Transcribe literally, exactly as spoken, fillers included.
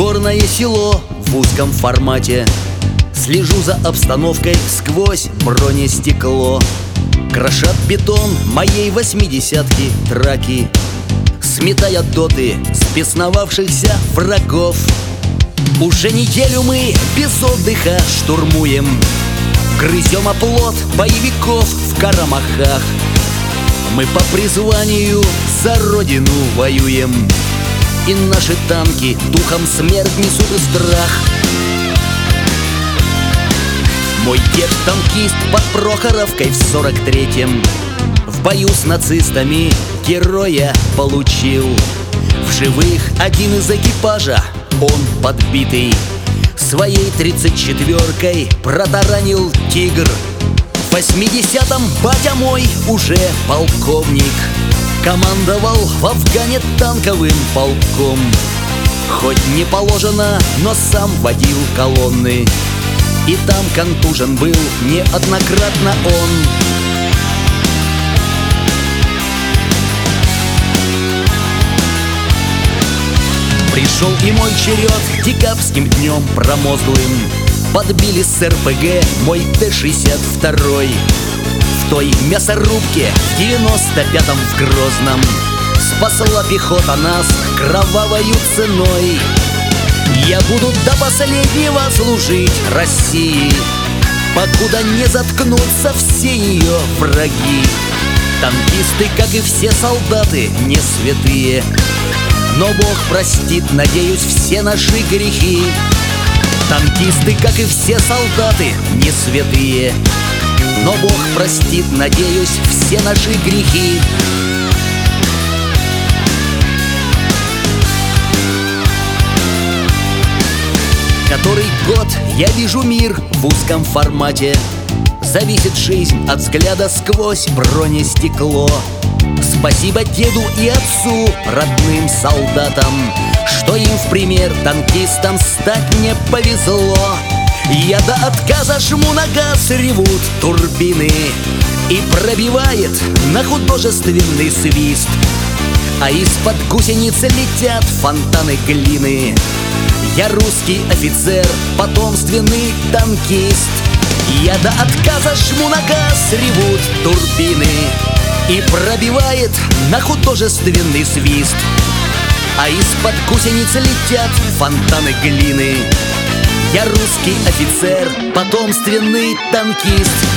горное село в узком формате. Слежу за обстановкой сквозь бронестекло. Крошат бетон моей восьмидесятки траки, сметая доты спесновавшихся врагов. Уже неделю мы без отдыха штурмуем, грызем оплот боевиков в Карамахах. Мы по призванию за родину воюем, и наши танки духом смерть несут и страх. Мой дед танкист под Прохоровкой в сорок третьем в бою с нацистами героя получил. В живых один из экипажа, он подбитый, своей тридцать четвёркой протаранил «Тигр». В восьмидесятом батя мой уже полковник, командовал в Афгане танковым полком. Хоть не положено, но сам водил колонны, и там контужен был неоднократно он. Пришел и мой черед декабрьским днем промозглым. Подбили с эр пэ гэ мой тэ шестьдесят два. В той мясорубке в девяносто пятом в Грозном спасла пехота нас кровавою ценой. Я буду до последнего служить России, покуда не заткнутся все ее враги. Танкисты, как и все солдаты, не святые, но Бог простит, надеюсь, все наши грехи. Танкисты, как и все солдаты, не святые, но Бог простит, надеюсь, все наши грехи. Который год я вижу мир в узком формате. Зависит жизнь от взгляда сквозь бронестекло. Спасибо деду и отцу, родным солдатам, что им в пример танкистам стать мне повезло. Я до отказа жму на газ, ревут турбины, и пробивает на художественный свист, а из-под гусениц летят фонтаны глины. Я русский офицер, потомственный танкист. Я до отказа жму на газ, ревут турбины, и пробивает на художественный свист, а из-под гусениц летят фонтаны глины. Я русский офицер, потомственный танкист.